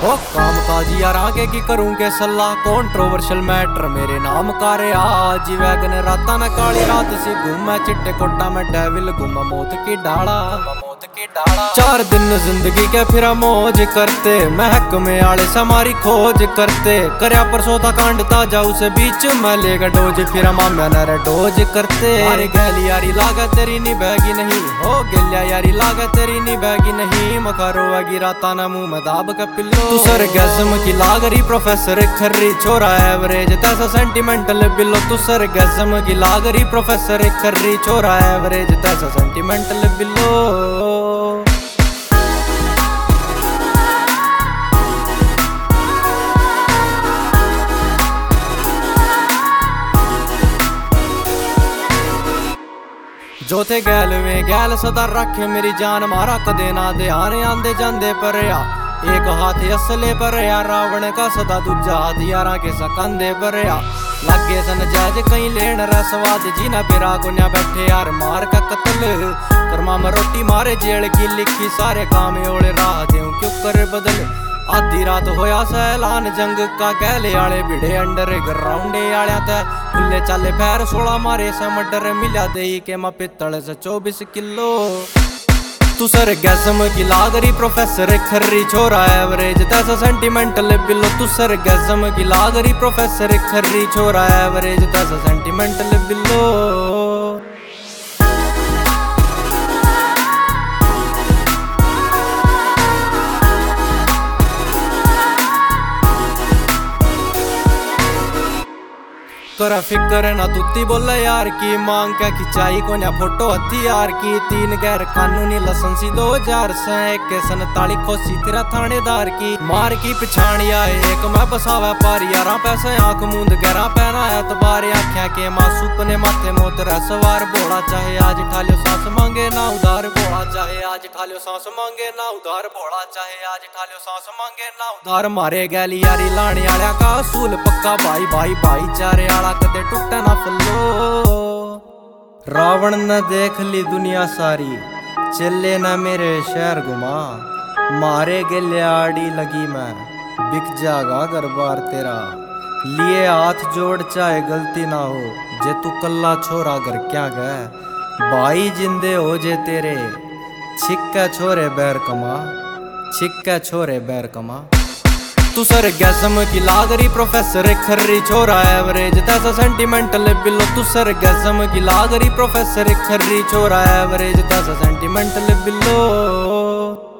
ओ काम काजी यार आगे की करूं के सलाह कंट्रोवर्शियल मैटर मेरे नाम कारे आज वैगन राता न काली रात सी घूमा चिट्टे कोटा में डेविल घूमा मौत की डाला 4 दिन जिंदगी के फिर मौज करते महकमे आले से हमारी खोज करते करया परसों था कांड ताजा उसे बीच में लेगा डोज फिर माम्या नरे डोज करते अरे गैली यारी लागा तेरी निभेगी नहीं हो गलिया यारी लागा तेरी निभेगी नहीं मकारो वेगी राता ना मुंह में दाब का पिल्लो तू सरगज़म की लागरी प्रोफेसर खर्री छोरा एवरेज तैसा सेंटिमेंटल बिल्लो तू सरगज़म की लागरी प्रोफेसर खर्री छोरा एवरेज तैसा सेंटिमेंटल बिल्लो जो थे गैल में गैल सदा रखे मेरी जान मारा कदे ना दे आने आंदे जांदे पर या एक हाथ असले पर या रावण का सदा दूजा हाथ यारा के सकंदे पर या लगे सन जैज कहीं लेन रसवाद जीना पिरा को न्या बैठे यार मार का कत्ल कर्मा में रोटी मारे जेल की लिखी सारे काम ओले राह देऊं क्यों कर बदल आधी रात होया सैलान जंग का कहले आले भिड़े अंडर ग्राउंडे आल्या ते खुले चाले पैर 16 मारे से मर्डर मिला दे के मा पित्तल से 24 किलो तू सरगज़म की लागरी प्रोफेसर खर्री छोरा एवरेज तैसा सेंटिमेंटल बिल्लो तू सरगज़म की लागरी प्रोफेसर खर्री छोरा एवरेज तैसा सेंटिमेंटल बिल्लो करा फिक्र ना तुत्ती बोला यार की मांग क्या खिंचाई को ना फोटो हथियार की 3 गैर कानूनी लाइसेंसी 2000 से 47 खोसी तेरा थानेदार की मार की पिछाड़ी आए एक मैं बसावा पार यारा पैसे आंख मूंद गहरा पहना है तबारे आख्या के मासूप ने माथे मोत सवार बोला चाहे आज ठालियो सांस मांगे ना उधार बोला चाहे आज ठालियो सांस मांगे ना उधार बोला चाहे आज ठालियो सांस मांगे ना उधार मारे गैली यारी लाने आल्या का असूल पक्का भाई भाई भाईचारे कदे टूटा ना फलो रावण न देख ली दुनिया सारी चले ना मेरे शहर घुमा मारे गले आड़ी लगी मैं बिक जागा घर बार तेरा लिए हाथ जोड़ चाहे गलती ना हो जे तू कल्ला छोरा घर क्या गए भाई जिंदे हो जे तेरे छिक्का छोरे बैर कमा छिक्का छोरे बैर कमा तू सरगज़म की लागरी प्रोफेसर खर्री छोरा एवरेज तैसा सेंटिमेंटल बिल्लो तू सरगज़म की लागरी प्रोफेसर खर्री छोरा एवरेज तैसा सेंटिमेंटल बिल्लो